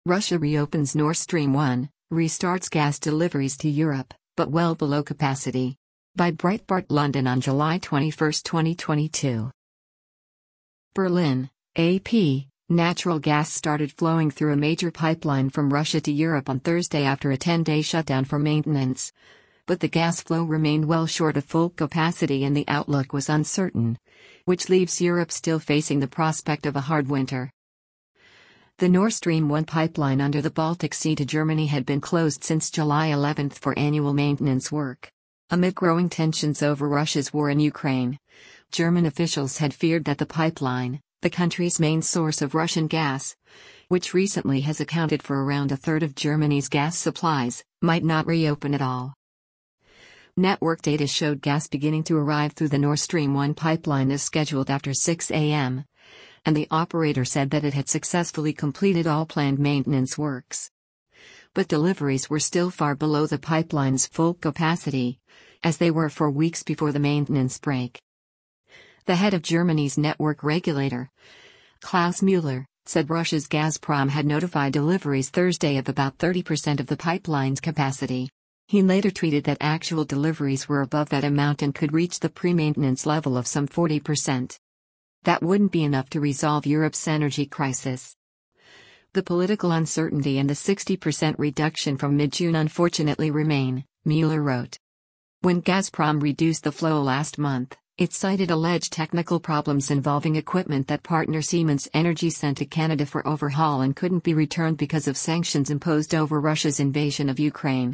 Russia reopens Nord Stream 1, restarts gas deliveries to Europe, but well below capacity. By Breitbart London on July 21, 2022. Berlin, AP. Natural gas started flowing through a major pipeline from Russia to Europe on Thursday after a 10-day shutdown for maintenance. But the gas flow remained well short of full capacity and the outlook was uncertain, which leaves Europe still facing the prospect of a hard winter. The Nord Stream 1 pipeline under the Baltic Sea to Germany had been closed since July 11 for annual maintenance work. Amid growing tensions over Russia's war in Ukraine, German officials had feared that the pipeline, the country's main source of Russian gas, which recently has accounted for around a third of Germany's gas supplies, might not reopen at all. Network data showed gas beginning to arrive through the Nord Stream 1 pipeline as scheduled after 6 a.m., and the operator said that it had successfully completed all planned maintenance works. But deliveries were still far below the pipeline's full capacity, as they were for weeks before the maintenance break. The head of Germany's network regulator, Klaus Müller, said Russia's Gazprom had notified deliveries Thursday of about 30% of the pipeline's capacity. He later tweeted that actual deliveries were above that amount and could reach the pre-maintenance level of some 40%. That wouldn't be enough to resolve Europe's energy crisis. The political uncertainty and the 60% reduction from mid-June unfortunately remain, Müller wrote. When Gazprom reduced the flow last month, it cited alleged technical problems involving equipment that partner Siemens Energy sent to Canada for overhaul and couldn't be returned because of sanctions imposed over Russia's invasion of Ukraine.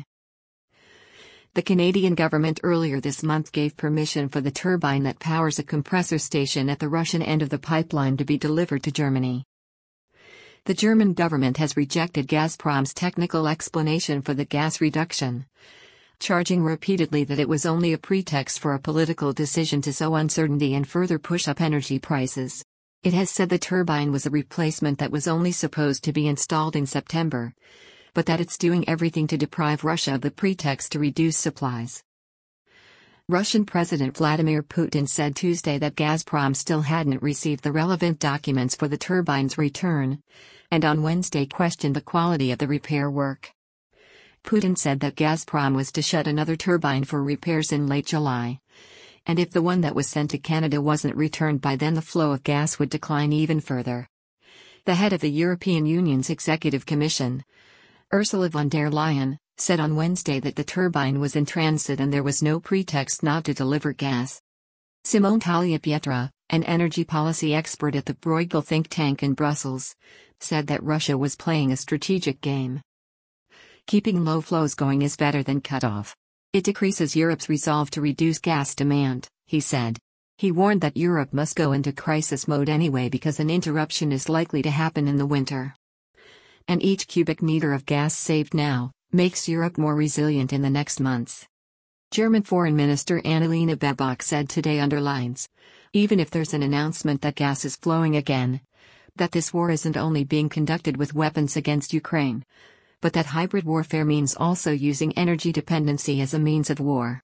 The Canadian government earlier this month gave permission for the turbine that powers a compressor station at the Russian end of the pipeline to be delivered to Germany. The German government has rejected Gazprom's technical explanation for the gas reduction, charging repeatedly that it was only a pretext for a political decision to sow uncertainty and further push up energy prices. It has said the turbine was a replacement that was only supposed to be installed in September, but that it's doing everything to deprive Russia of the pretext to reduce supplies. Russian President Vladimir Putin said Tuesday that Gazprom still hadn't received the relevant documents for the turbine's return, and on Wednesday questioned the quality of the repair work. Putin said that Gazprom was to shut another turbine for repairs in late July, and if the one that was sent to Canada wasn't returned by then, the flow of gas would decline even further. The head of the European Union's Executive Commission, Ursula von der Leyen, said on Wednesday that the turbine was in transit and there was no pretext not to deliver gas. Simone Tagliapietra, an energy policy expert at the Bruegel think tank in Brussels, said that Russia was playing a strategic game. Keeping low flows going is better than cut-off. It decreases Europe's resolve to reduce gas demand, he said. He warned that Europe must go into crisis mode anyway because an interruption is likely to happen in the winter. And each cubic meter of gas saved now makes Europe more resilient in the next months. German Foreign Minister Annalena Baerbock said today underlines, even if there's an announcement that gas is flowing again, that this war isn't only being conducted with weapons against Ukraine, but that hybrid warfare means also using energy dependency as a means of war.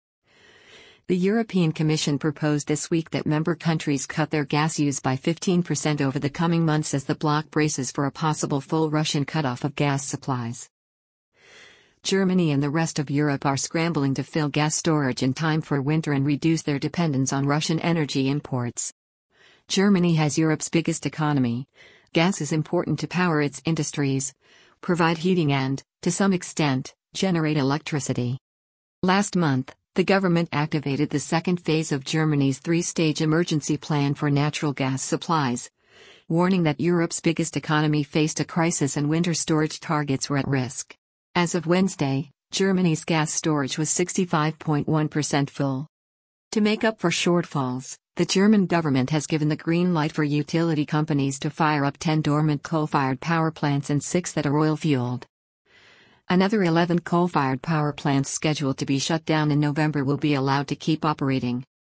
The European Commission proposed this week that member countries cut their gas use by 15% over the coming months as the bloc braces for a possible full Russian cutoff of gas supplies. Germany and the rest of Europe are scrambling to fill gas storage in time for winter and reduce their dependence on Russian energy imports. Germany has Europe's biggest economy. Gas is important to power its industries, provide heating and, to some extent, generate electricity. Last month, the government activated the second phase of Germany's three-stage emergency plan for natural gas supplies, warning that Europe's biggest economy faced a crisis and winter storage targets were at risk. As of Wednesday, Germany's gas storage was 65.1% full. To make up for shortfalls, the German government has given the green light for utility companies to fire up 10 dormant coal-fired power plants and 6 that are oil-fueled. Another 11 coal-fired power plants scheduled to be shut down in November will be allowed to keep operating.